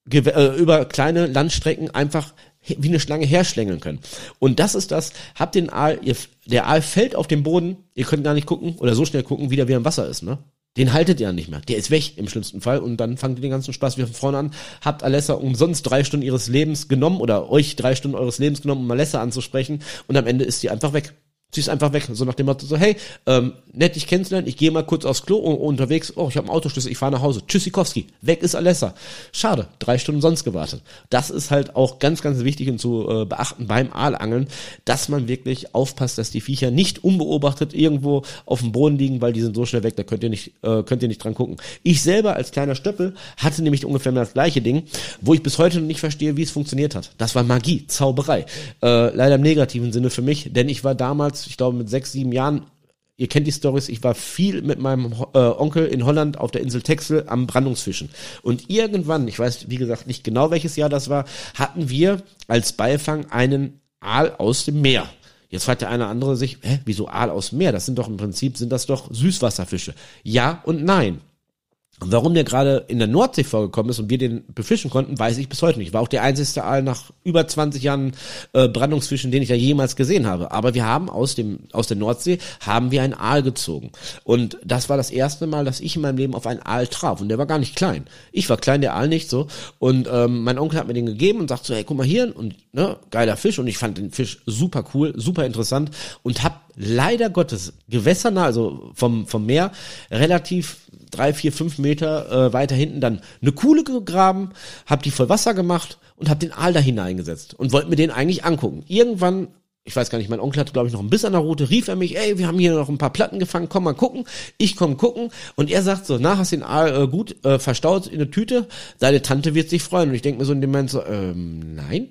kleine Landstrecken einfach wie eine Schlange herschlängeln können. Und das ist das, habt den Aal, der Aal fällt auf den Boden, ihr könnt gar nicht gucken oder so schnell gucken, wie er im Wasser ist, ne? Den haltet ihr nicht mehr. Der ist weg im schlimmsten Fall und dann fangt ihr den ganzen Spaß wieder von vorne an. Habt Alessa umsonst 3 Stunden ihres Lebens genommen oder euch 3 Stunden eures Lebens genommen, um Alessa anzusprechen und am Ende ist sie einfach weg. Sie ist einfach weg, so nach dem Motto so, hey, nett dich kennenzulernen, ich gehe mal kurz aufs Klo unterwegs, ich habe einen Autoschlüssel, ich fahre nach Hause, Tschüssikowski, weg ist Alessa. Schade, 3 Stunden sonst gewartet. Das ist halt auch ganz, ganz wichtig und zu beachten beim Aalangeln, dass man wirklich aufpasst, dass die Viecher nicht unbeobachtet irgendwo auf dem Boden liegen, weil die sind so schnell weg, da könnt ihr nicht dran gucken. Ich selber als kleiner Stöppel hatte nämlich ungefähr das gleiche Ding, wo ich bis heute noch nicht verstehe, wie es funktioniert hat. Das war Magie, Zauberei. Leider im negativen Sinne für mich, denn ich war damals, ich glaube mit 6, 7 Jahren, ihr kennt die Storys, ich war viel mit meinem Onkel in Holland auf der Insel Texel am Brandungsfischen. Und irgendwann, ich weiß wie gesagt nicht genau welches Jahr das war, hatten wir als Beifang einen Aal aus dem Meer. Jetzt fragt der eine oder andere sich, wieso Aal aus dem Meer? Das sind doch im Prinzip, sind das doch Süßwasserfische. Ja und nein. Und warum der gerade in der Nordsee vorgekommen ist und wir den befischen konnten, weiß ich bis heute nicht. War auch der einzigste Aal nach über 20 Jahren Brandungsfischen, den ich ja jemals gesehen habe. Aber wir haben aus der Nordsee haben wir einen Aal gezogen. Und das war das erste Mal, dass ich in meinem Leben auf einen Aal traf. Und der war gar nicht klein. Ich war klein, der Aal nicht so. Und mein Onkel hat mir den gegeben und sagt so, hey, guck mal hier. Und geiler Fisch. Und ich fand den Fisch super cool, super interessant. Und hab leider Gottes gewässernah, also vom Meer, relativ 3, 4, 5 Meter weiter hinten dann eine Kuhle gegraben, hab die voll Wasser gemacht und hab den Aal da hineingesetzt und wollte mir den eigentlich angucken. Irgendwann, ich weiß gar nicht, mein Onkel hatte glaube ich noch ein Biss an der Rute, rief er mich, ey, wir haben hier noch ein paar Platten gefangen, komm mal gucken. Ich komm gucken und er sagt so, hast den Aal gut verstaut in eine Tüte, deine Tante wird sich freuen. Und ich denke mir so in dem Moment so, nein.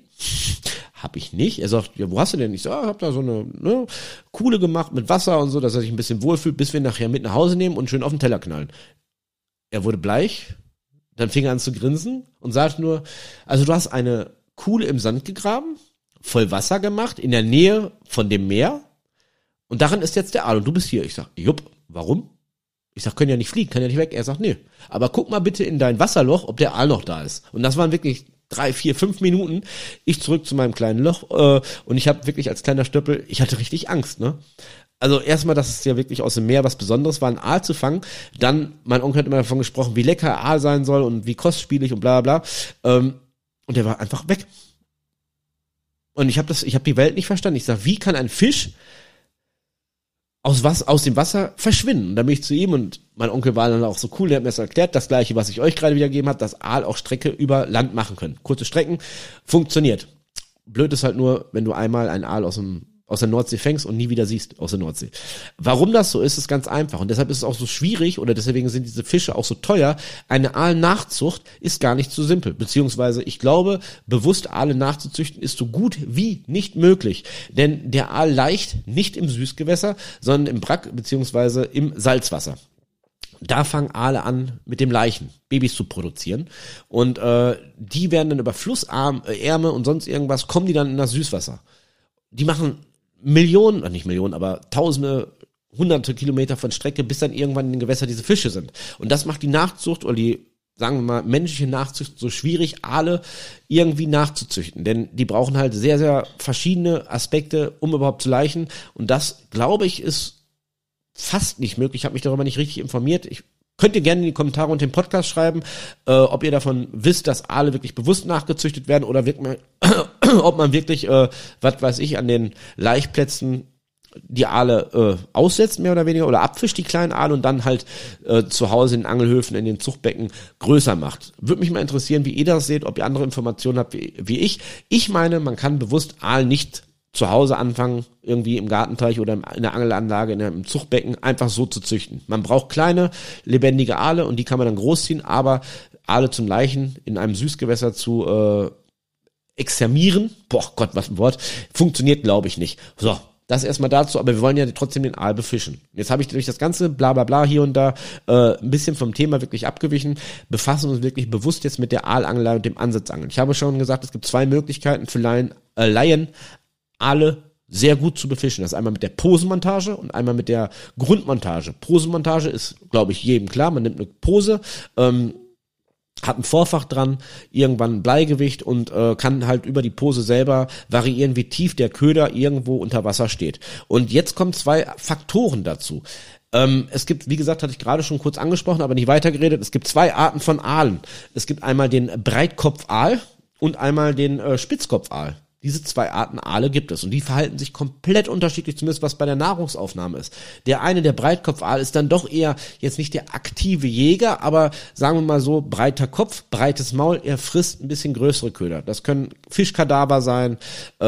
Hab ich nicht. Er sagt, ja, wo hast du denn? Ich so, hab da so eine Kuhle gemacht mit Wasser und so, dass er sich ein bisschen wohlfühlt, bis wir nachher mit nach Hause nehmen und schön auf den Teller knallen. Er wurde bleich, dann fing er an zu grinsen und sagte nur, also du hast eine Kuhle im Sand gegraben, voll Wasser gemacht, in der Nähe von dem Meer und darin ist jetzt der Aal und du bist hier. Ich sag, jupp, warum? Ich sag, können ja nicht fliegen, kann ja nicht weg. Er sagt, nee, aber guck mal bitte in dein Wasserloch, ob der Aal noch da ist. Und das waren wirklich 3, 4, 5 Minuten, ich zurück zu meinem kleinen Loch und ich habe wirklich als kleiner Stöppel, ich hatte richtig Angst, ne? Also erstmal, dass es ja wirklich aus dem Meer was Besonderes war, einen Aal zu fangen. Dann, mein Onkel hat immer davon gesprochen, wie lecker Aal sein soll und wie kostspielig und bla bla. Und der war einfach weg. Und ich habe die Welt nicht verstanden. Ich sag, wie kann ein Fisch aus dem Wasser verschwinden? Und dann bin ich zu ihm und mein Onkel war dann auch so cool, der hat mir das erklärt, das gleiche, was ich euch gerade wiedergegeben habe, dass Aal auch Strecke über Land machen können. Kurze Strecken, funktioniert. Blöd ist halt nur, wenn du einmal einen Aal aus dem aus der Nordsee fängst und nie wieder siehst aus der Nordsee. Warum das so ist ganz einfach. Und deshalb ist es auch so schwierig oder deswegen sind diese Fische auch so teuer. Eine Aalnachzucht ist gar nicht so simpel. Beziehungsweise ich glaube, bewusst Aale nachzuzüchten ist so gut wie nicht möglich. Denn der Aal laicht nicht im Süßgewässer, sondern im Brack beziehungsweise im Salzwasser. Da fangen Aale an, mit dem Laichen Babys zu produzieren. Und die werden dann über Flussärme und sonst irgendwas, kommen die dann in das Süßwasser. Die machen Millionen, nicht Millionen, aber Tausende, Hunderte Kilometer von Strecke, bis dann irgendwann in den Gewässern diese Fische sind. Und das macht die Nachzucht oder die, sagen wir mal, menschliche Nachzucht so schwierig, Aale irgendwie nachzuzüchten. Denn die brauchen halt sehr, sehr verschiedene Aspekte, um überhaupt zu laichen. Und das, glaube ich, ist fast nicht möglich. Ich habe mich darüber nicht richtig informiert. Könnt ihr gerne in die Kommentare unter dem Podcast schreiben, ob ihr davon wisst, dass Aale wirklich bewusst nachgezüchtet werden oder ob man wirklich, was weiß ich, an den Laichplätzen die Aale aussetzt, mehr oder weniger, oder abfischt die kleinen Aale und dann halt zu Hause in den Angelhöfen, in den Zuchtbecken größer macht. Würde mich mal interessieren, wie ihr das seht, ob ihr andere Informationen habt wie ich. Ich meine, man kann bewusst Aal nicht zu Hause anfangen, irgendwie im Gartenteich oder in der Angelanlage, in einem Zuchtbecken, einfach so zu züchten. Man braucht kleine, lebendige Aale und die kann man dann großziehen, aber Aale zum Laichen in einem Süßgewässer zu extermieren, boah Gott, was ein Wort, funktioniert, glaube ich, nicht. So, das erstmal dazu, aber wir wollen ja trotzdem den Aal befischen. Jetzt habe ich durch das ganze Blablabla hier und da ein bisschen vom Thema wirklich abgewichen, befassen uns wirklich bewusst jetzt mit der Aalangelei und dem Ansitzangeln. Ich habe schon gesagt, es gibt zwei Möglichkeiten für Laien, Aale sehr gut zu befischen. Das ist einmal mit der Posenmontage und einmal mit der Grundmontage. Posenmontage ist, glaube ich, jedem klar. Man nimmt eine Pose, hat ein Vorfach dran, irgendwann ein Bleigewicht und kann halt über die Pose selber variieren, wie tief der Köder irgendwo unter Wasser steht. Und jetzt kommen zwei Faktoren dazu. Es gibt, wie gesagt, hatte ich gerade schon kurz angesprochen, aber nicht weitergeredet, es gibt zwei Arten von Aalen. Es gibt einmal den Breitkopfaal und einmal den Spitzkopfaal. Diese zwei Arten Aale gibt es und die verhalten sich komplett unterschiedlich, zumindest was bei der Nahrungsaufnahme ist. Der Breitkopfaal, ist dann doch eher jetzt nicht der aktive Jäger, aber sagen wir mal so, breiter Kopf, breites Maul, er frisst ein bisschen größere Köder. Das können Fischkadaver sein,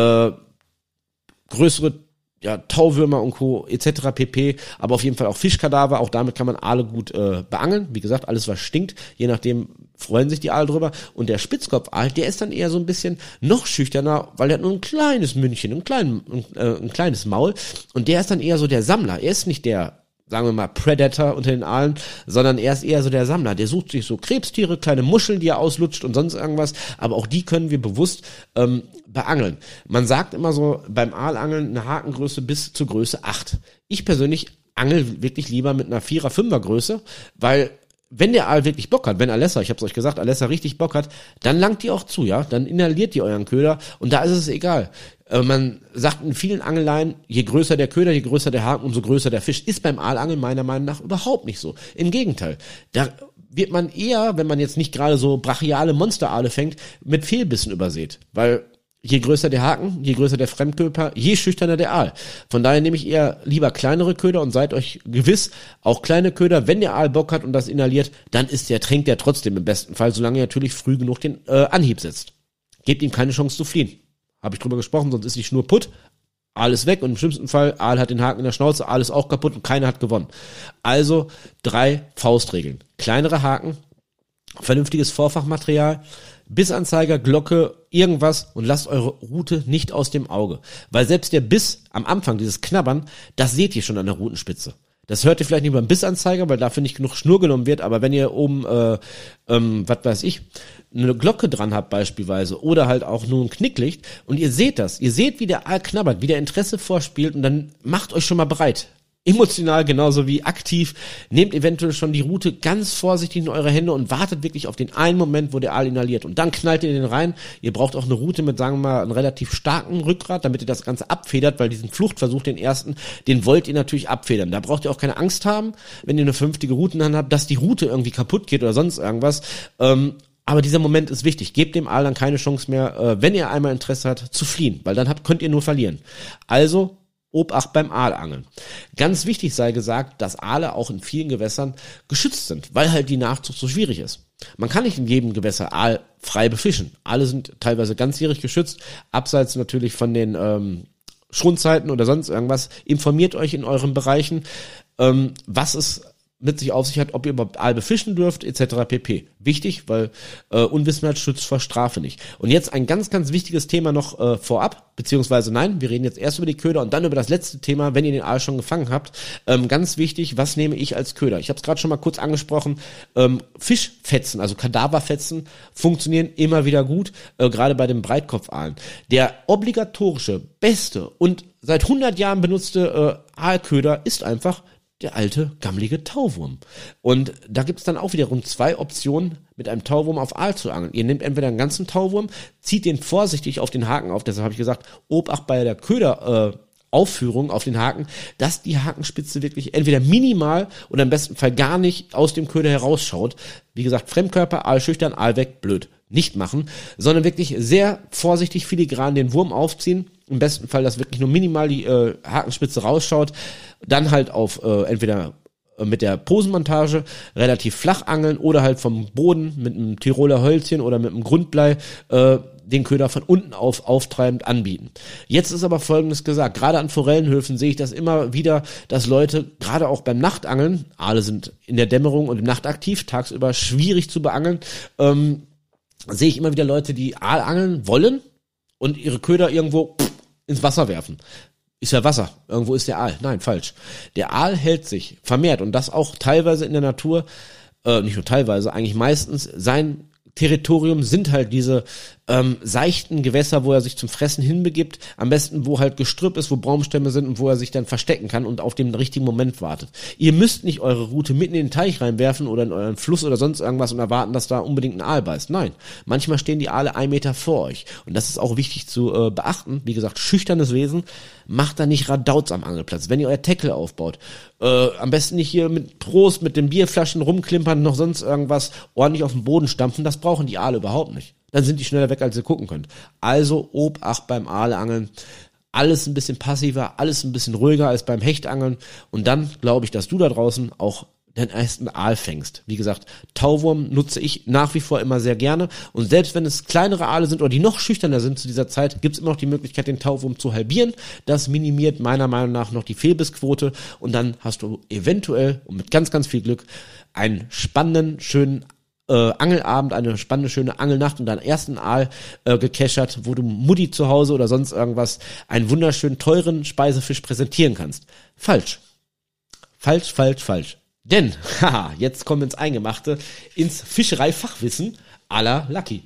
größere Tauwürmer und Co. etc. pp. Aber auf jeden Fall auch Fischkadaver, auch damit kann man Aale gut beangeln. Wie gesagt, alles was stinkt, je nachdem freuen sich die Aale drüber. Und der Spitzkopfaal, der ist dann eher so ein bisschen noch schüchterner, weil der hat nur ein kleines Mündchen, ein kleines Maul. Und der ist dann eher so der Sammler. Er ist nicht der, sagen wir mal, Predator unter den Aalen, sondern er ist eher so der Sammler. Der sucht sich so Krebstiere, kleine Muscheln, die er auslutscht und sonst irgendwas. Aber auch die können wir bewusst beangeln. Man sagt immer so beim Aalangeln eine Hakengröße bis zur Größe 8. Ich persönlich angel wirklich lieber mit einer 4er, 5er Größe, weil wenn der Aal wirklich Bock hat, wenn Alessa, ich hab's euch gesagt, Alessa richtig Bock hat, dann langt die auch zu, ja, dann inhaliert die euren Köder und da ist es egal. Man sagt in vielen Angeleien, je größer der Köder, je größer der Haken, umso größer der Fisch. Ist beim Aalangeln meiner Meinung nach überhaupt nicht so. Im Gegenteil, da wird man eher, wenn man jetzt nicht gerade so brachiale Monsteraale fängt, mit Fehlbissen übersät, weil je größer der Haken, je größer der Fremdkörper, je schüchterner der Aal. Von daher nehme ich eher lieber kleinere Köder und seid euch gewiss, auch kleine Köder, wenn der Aal Bock hat und das inhaliert, dann trinkt er trotzdem im besten Fall, solange er natürlich früh genug den Anhieb setzt. Gebt ihm keine Chance zu fliehen. Habe ich drüber gesprochen, sonst ist die Schnur putt, Aal ist weg und im schlimmsten Fall, Aal hat den Haken in der Schnauze, Aal ist auch kaputt und keiner hat gewonnen. Also 3 Faustregeln. Kleinere Haken, vernünftiges Vorfachmaterial, Bissanzeiger, Glocke, irgendwas und lasst eure Rute nicht aus dem Auge. Weil selbst der Biss am Anfang, dieses Knabbern, das seht ihr schon an der Rutenspitze. Das hört ihr vielleicht nicht beim Bissanzeiger, weil dafür nicht genug Schnur genommen wird, aber wenn ihr oben, was weiß ich, eine Glocke dran habt beispielsweise oder halt auch nur ein Knicklicht und ihr seht das, ihr seht, wie der Aal knabbert, wie der Interesse vorspielt und dann macht euch schon mal bereit. Emotional genauso wie aktiv. Nehmt eventuell schon die Rute ganz vorsichtig in eure Hände und wartet wirklich auf den einen Moment, wo der Aal inhaliert. Und dann knallt ihr den rein. Ihr braucht auch eine Rute mit, sagen wir mal, einem relativ starken Rückgrat, damit ihr das Ganze abfedert, weil diesen Fluchtversuch, den ersten, den wollt ihr natürlich abfedern. Da braucht ihr auch keine Angst haben, wenn ihr eine vernünftige Rutenhand habt, dass die Rute irgendwie kaputt geht oder sonst irgendwas. Aber dieser Moment ist wichtig. Gebt dem Aal dann keine Chance mehr, wenn ihr einmal Interesse hat, zu fliehen, weil dann könnt ihr nur verlieren. Also Obacht beim Aalangeln. Ganz wichtig sei gesagt, dass Aale auch in vielen Gewässern geschützt sind, weil halt die Nachzucht so schwierig ist. Man kann nicht in jedem Gewässer Aal frei befischen. Aale sind teilweise ganzjährig geschützt, abseits natürlich von den Schonzeiten oder sonst irgendwas. Informiert euch in euren Bereichen, was es mit sich auf sich hat, ob ihr überhaupt Aal befischen dürft, etc. pp. Wichtig, weil Unwissenheit schützt vor Strafe nicht. Und jetzt ein ganz, ganz wichtiges Thema noch vorab, beziehungsweise nein, wir reden jetzt erst über die Köder und dann über das letzte Thema, wenn ihr den Aal schon gefangen habt. Ganz wichtig, was nehme ich als Köder? Ich habe es gerade schon mal kurz angesprochen, Fischfetzen, also Kadaverfetzen, funktionieren immer wieder gut, gerade bei den Breitkopfaalen. Der obligatorische, beste und seit 100 Jahren benutzte Aalköder ist einfach der alte, gammelige Tauwurm. Und da gibt's dann auch wiederum 2 Optionen, mit einem Tauwurm auf Aal zu angeln. Ihr nehmt entweder einen ganzen Tauwurm, zieht den vorsichtig auf den Haken auf, deshalb habe ich gesagt, Obacht bei der Köder, auf den Haken, dass die Hakenspitze wirklich entweder minimal oder im besten Fall gar nicht aus dem Köder herausschaut. Wie gesagt, Fremdkörper, Aal schüchtern, Aal weg, blöd. Nicht machen, sondern wirklich sehr vorsichtig filigran den Wurm aufziehen. Im besten Fall, dass wirklich nur minimal die Hakenspitze rausschaut. Dann halt auf entweder mit der Posenmontage relativ flach angeln oder halt vom Boden mit einem Tiroler Hölzchen oder mit einem Grundblei den Köder von unten auf auftreibend anbieten. Jetzt ist aber Folgendes gesagt, gerade an Forellenhöfen sehe ich das immer wieder, dass Leute, gerade auch beim Nachtangeln, Aale sind in der Dämmerung und nachtaktiv, tagsüber schwierig zu beangeln, sehe ich immer wieder Leute, die Aal angeln wollen und ihre Köder irgendwo ins Wasser werfen. Ist ja Wasser. Irgendwo ist der Aal. Nein, falsch. Der Aal hält sich vermehrt und das auch teilweise in der Natur, nicht nur teilweise, eigentlich meistens, sein Territorium sind halt diese seichten Gewässer, wo er sich zum Fressen hinbegibt, am besten wo halt Gestrüpp ist, wo Baumstämme sind und wo er sich dann verstecken kann und auf den richtigen Moment wartet. Ihr müsst nicht eure Route mitten in den Teich reinwerfen oder in euren Fluss oder sonst irgendwas und erwarten, dass da unbedingt ein Aal beißt. Nein, manchmal stehen die Aale 1 Meter vor euch und das ist auch wichtig zu beachten. Wie gesagt, schüchternes Wesen, macht da nicht Radauts am Angelplatz. Wenn ihr euer Tackle aufbaut, am besten nicht hier mit Prost, mit den Bierflaschen rumklimpern, noch sonst irgendwas, ordentlich auf den Boden stampfen, das brauchen die Aale überhaupt nicht. Dann sind die schneller weg, als ihr gucken könnt. Also Obacht beim Aaleangeln. Alles ein bisschen passiver, alles ein bisschen ruhiger als beim Hechtangeln. Und dann glaube ich, dass du da draußen auch den ersten Aal fängst. Wie gesagt, Tauwurm nutze ich nach wie vor immer sehr gerne. Und selbst wenn es kleinere Aale sind oder die noch schüchterner sind zu dieser Zeit, gibt es immer noch die Möglichkeit, den Tauwurm zu halbieren. Das minimiert meiner Meinung nach noch die Fehlbissquote. Und dann hast du eventuell und mit ganz, ganz viel Glück einen spannenden, schönen Angelabend, eine spannende, schöne Angelnacht und deinen ersten Aal gekeschert, wo du Mutti zu Hause oder sonst irgendwas einen wunderschönen, teuren Speisefisch präsentieren kannst. Falsch. Falsch, falsch, falsch. Denn, haha, jetzt kommen wir ins Eingemachte, ins Fischereifachwissen à la Lucky.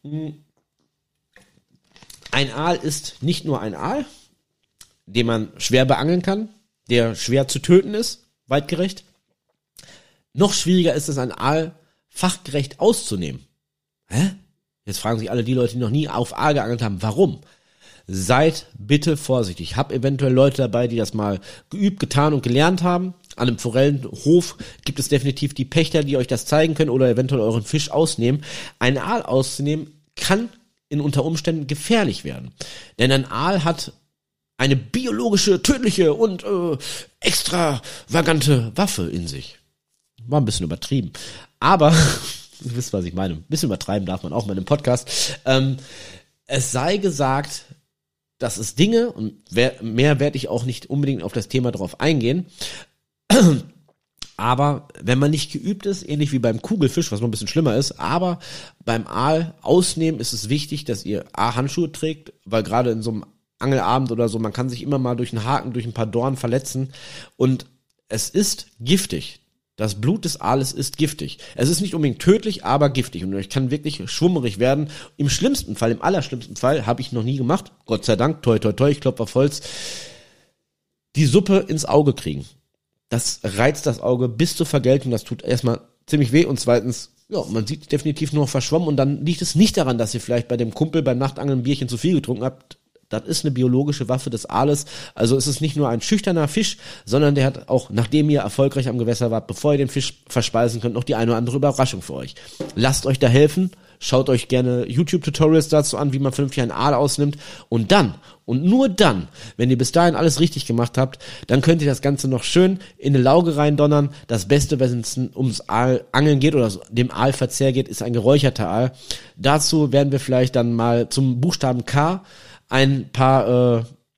Ein Aal ist nicht nur ein Aal, den man schwer beangeln kann, der schwer zu töten ist, weitgerecht. Noch schwieriger ist es, ein Aal fachgerecht auszunehmen. Hä? Jetzt fragen sich alle die Leute, die noch nie auf Aal geangelt haben, warum? Seid bitte vorsichtig. Hab eventuell Leute dabei, die das mal geübt, getan und gelernt haben. An einem Forellenhof gibt es definitiv die Pächter, die euch das zeigen können oder eventuell euren Fisch ausnehmen. Ein Aal auszunehmen kann unter Umständen gefährlich werden. Denn ein Aal hat eine biologische, tödliche und extravagante Waffe in sich. War ein bisschen übertrieben. Aber, ihr wisst, was ich meine, ein bisschen übertreiben darf man auch mal in einem Podcast. Es sei gesagt, dass es Dinge, und mehr werde ich auch nicht unbedingt auf das Thema drauf eingehen, aber wenn man nicht geübt ist, ähnlich wie beim Kugelfisch, was noch ein bisschen schlimmer ist, aber beim Aal ausnehmen ist es wichtig, dass ihr Handschuhe trägt, weil gerade in so einem Angelabend oder so, man kann sich immer mal durch einen Haken, durch ein paar Dornen verletzen und es ist giftig. Das Blut des Aales ist giftig. Es ist nicht unbedingt tödlich, aber giftig. Und euch kann wirklich schwummerig werden. Im schlimmsten Fall, im allerschlimmsten Fall, habe ich noch nie gemacht. Gott sei Dank, toi, toi, toi, ich klopfe auf Holz. Die Suppe ins Auge kriegen. Das reizt das Auge bis zur Vergeltung. Das tut erstmal ziemlich weh. Und zweitens, ja, man sieht definitiv nur noch verschwommen. Und dann liegt es nicht daran, dass ihr vielleicht bei dem Kumpel beim Nachtangeln ein Bierchen zu viel getrunken habt. Das ist eine biologische Waffe des Aales. Also es ist nicht nur ein schüchterner Fisch, sondern der hat auch, nachdem ihr erfolgreich am Gewässer wart, bevor ihr den Fisch verspeisen könnt, noch die eine oder andere Überraschung für euch. Lasst euch da helfen. Schaut euch gerne YouTube-Tutorials dazu an, wie man vernünftig einen Aal ausnimmt. Und dann, und nur dann, wenn ihr bis dahin alles richtig gemacht habt, dann könnt ihr das Ganze noch schön in eine Lauge reindonnern. Das Beste, wenn es ums Angeln geht oder dem Aalverzehr geht, ist ein geräucherter Aal. Dazu werden wir vielleicht dann mal zum Buchstaben K ein paar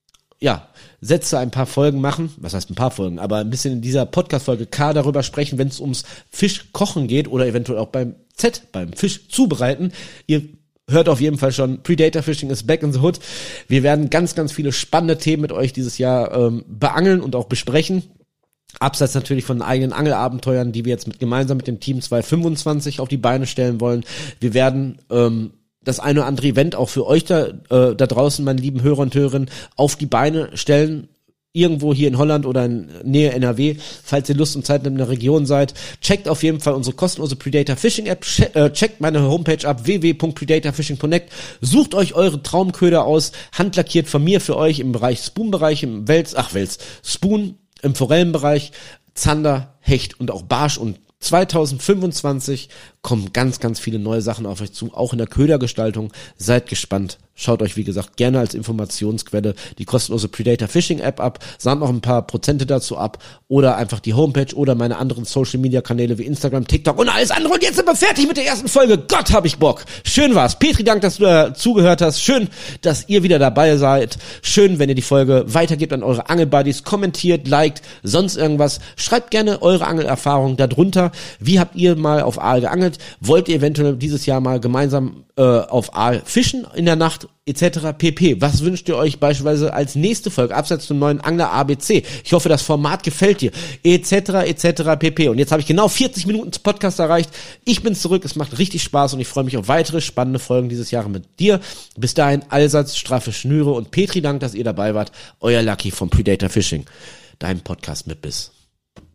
Sätze, ein paar Folgen machen, was heißt ein paar Folgen, aber ein bisschen in dieser Podcast-Folge K darüber sprechen, wenn es ums Fischkochen geht oder eventuell auch beim Fisch zubereiten. Ihr hört auf jeden Fall schon, Predator Fishing is back in the hood. Wir werden ganz, ganz viele spannende Themen mit euch dieses Jahr beangeln und auch besprechen. Abseits natürlich von eigenen Angelabenteuern, die wir jetzt gemeinsam mit dem Team 225 auf die Beine stellen wollen. Wir werden das eine oder andere Event auch für euch da draußen, meine lieben Hörer und Hörerinnen, auf die Beine stellen. Irgendwo hier in Holland oder in Nähe NRW, falls ihr Lust und Zeit in der Region seid, checkt auf jeden Fall unsere kostenlose Predator Fishing App, checkt meine Homepage ab, www.predatorfishing.connect, sucht euch eure Traumköder aus, handlackiert von mir für euch im Bereich Spoon-Bereich, im Spoon, im Forellenbereich, Zander, Hecht und auch Barsch, und 2025 kommen ganz, ganz viele neue Sachen auf euch zu, auch in der Ködergestaltung. Seid gespannt. Schaut euch, wie gesagt, gerne als Informationsquelle die kostenlose Predator Fishing App ab, samt noch ein paar Prozente dazu ab oder einfach die Homepage oder meine anderen Social Media Kanäle wie Instagram, TikTok und alles andere. Und jetzt sind wir fertig mit der ersten Folge. Gott, hab ich Bock. Schön war's. Petri, danke, dass du zugehört hast. Schön, dass ihr wieder dabei seid. Schön, wenn ihr die Folge weitergebt an eure Angelbuddies, kommentiert, liked, sonst irgendwas. Schreibt gerne eure Angelerfahrungen darunter. Wie habt ihr mal auf Aal geangelt? Wollt ihr eventuell dieses Jahr mal gemeinsam auf Aal fischen in der Nacht etc. pp. Was wünscht ihr euch beispielsweise als nächste Folge, abseits zum neuen Angler ABC? Ich hoffe, das Format gefällt dir etc. pp. Und jetzt habe ich genau 40 Minuten Podcast erreicht. Ich bin zurück, es macht richtig Spaß und ich freue mich auf weitere spannende Folgen dieses Jahres mit dir. Bis dahin allseits straffe Schnüre und Petri, Dank, dass ihr dabei wart. Euer Lucky vom Predator Fishing, dein Podcast mit Biss.